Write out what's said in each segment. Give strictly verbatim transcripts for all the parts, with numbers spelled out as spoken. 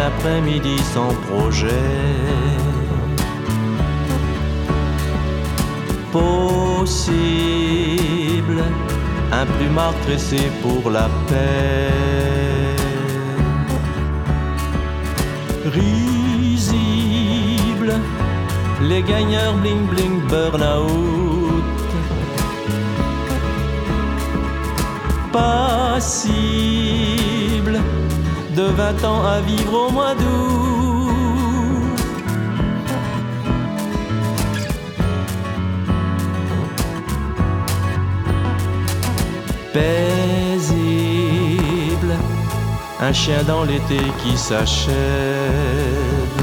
après-midi sans projet. Possible, un plumard tressé pour la paix. Risible, les gagneurs bling bling burn-out. Passible, de vingt ans à vivre au mois d'août. Paisible, un chien dans l'été qui s'achève.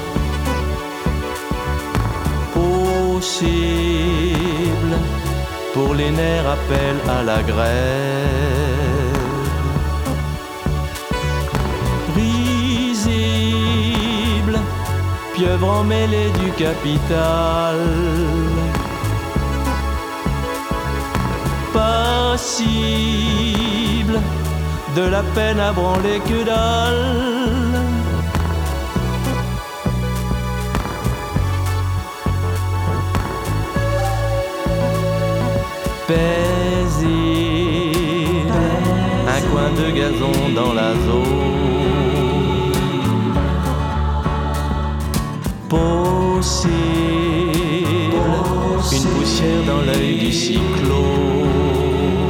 Possible, pour les nerfs appel à la grève. Risible, pieuvre emmêlée du capital. Passible, de la peine à branler que dalle. Paisible, un coin de gazon dans la zone. Possible, une poussière dans l'œil du cyclone.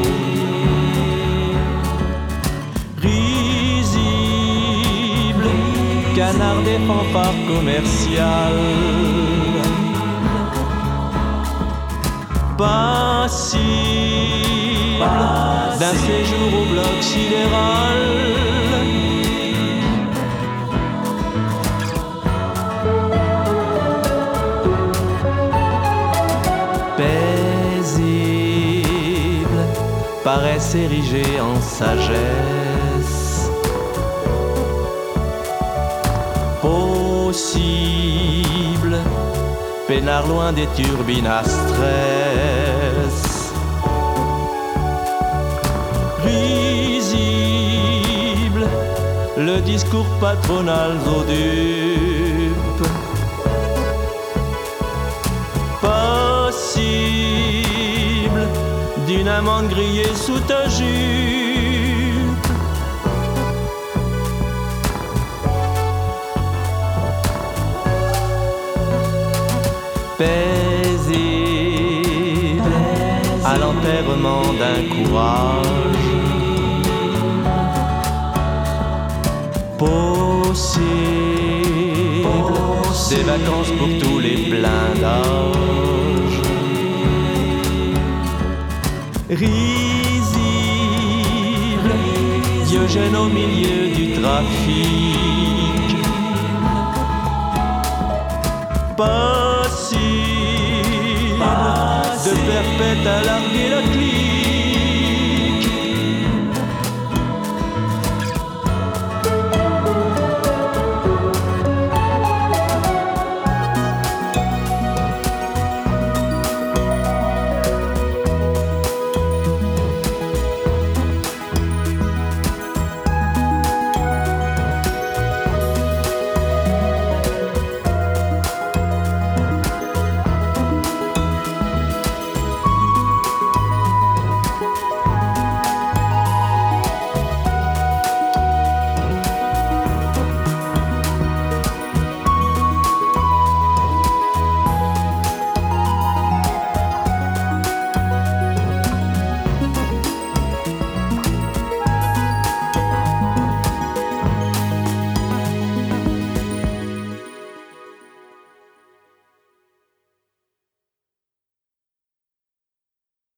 Risible, canard des fanfares commerciales. Passible, d'un séjour au bloc sidéral. Paisible, paresse érigée en sagesse. Possible, peinard loin des turbines à stress. Risible, le discours patronal aux dupes. Passible, d'une amande grillée sous ta jupe. Paisible, à l'enterrement d'un courage. Possible, des vacances pour tous les pleins d'âge. Risible, Diogène au milieu du trafic. Passible, de perpète à larguer la clique.